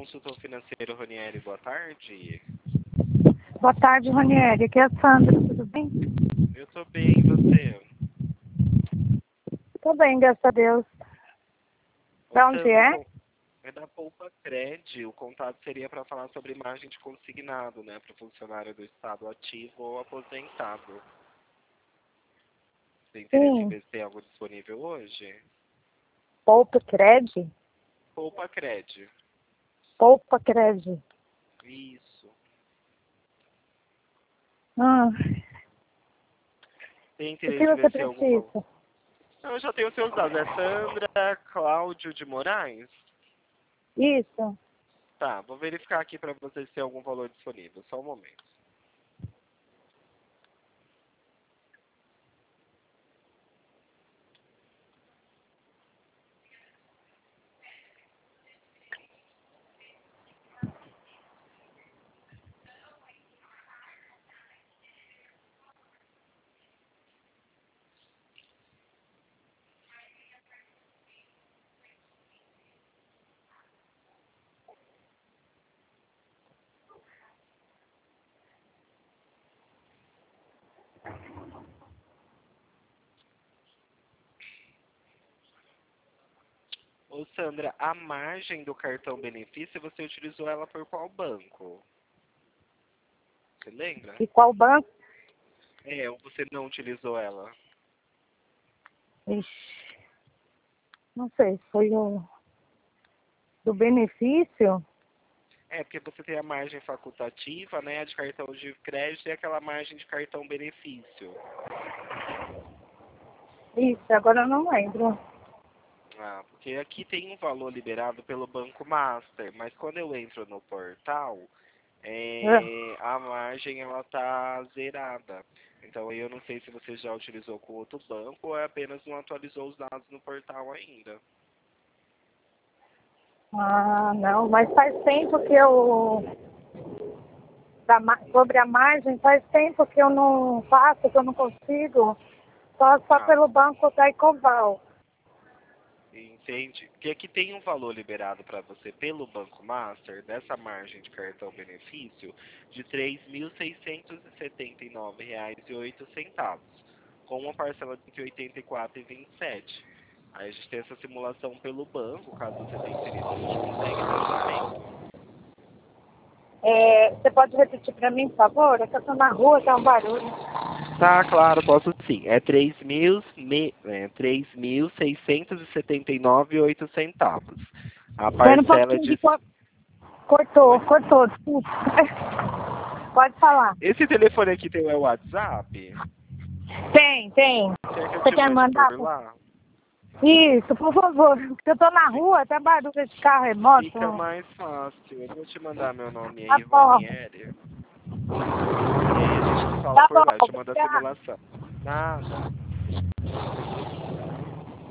consultor financeiro Ronieri, boa tarde. Boa tarde, Ronieri. Aqui é a Sandra, tudo bem? Eu tô bem, e você? Tô bem, graças a Deus. Da onde Sandra, é? É da Poupa Cred. O contato seria para falar sobre margem de consignado, né, para funcionário do Estado ativo ou aposentado. Tem interesse em Sim. ver se tem algo disponível hoje? Poupa Cred? Poupa Cred. Poupa Cred. Isso. Ah, Tem o interesse que em você ver se tem algum valor? precisa? Não, eu já tenho os seus dados. É Sandra Cláudio de Moraes? Isso. Tá, vou verificar aqui para vocês se tem algum valor disponível. Só um momento. Ô, Sandra, a margem do cartão benefício, você utilizou ela por qual banco? Você lembra? E qual banco? Ou você não utilizou ela? Ixi, não sei, foi o do benefício? Porque você tem a margem facultativa, né, a de cartão de crédito e aquela margem de cartão benefício. Isso, agora eu não lembro. Ah, porque aqui tem um valor liberado pelo Banco Master, mas quando eu entro no portal, Ah, a margem ela tá zerada. Então aí eu não sei se você já utilizou com outro banco ou apenas não atualizou os dados no portal ainda. não, mas faz tempo que eu... Sobre a margem, faz tempo que eu não faço, que eu não consigo. Só Ah, pelo banco da Ecoval. entende? Porque aqui tem um valor liberado para você pelo Banco Master, dessa margem de cartão benefício, de R$ 3.679,08, com uma parcela de R$ 84,27. Aí a gente tem essa simulação pelo banco, caso você tenha interesse, a gente consegue esse orçamento. Você pode repetir para mim, por favor? É que eu estou na rua, tá um barulho. Tá, claro, posso sim. É 3.679,08. A Espera um parcela pouquinho de... que cortou, Oi? desculpa. Pode falar. Esse telefone aqui tem o WhatsApp? Tem. Quer que eu Você te quer mande por mandar? lá? Isso, por favor. Porque eu tô na Fi- rua, tá barulho de carro, é moto. Fica mais fácil. Eu vou te mandar meu nome Tá aí, bom. Ronieri. E aí a gente se fala Tá por bom, lá. Eu te mando a obrigada. simulação. Nada.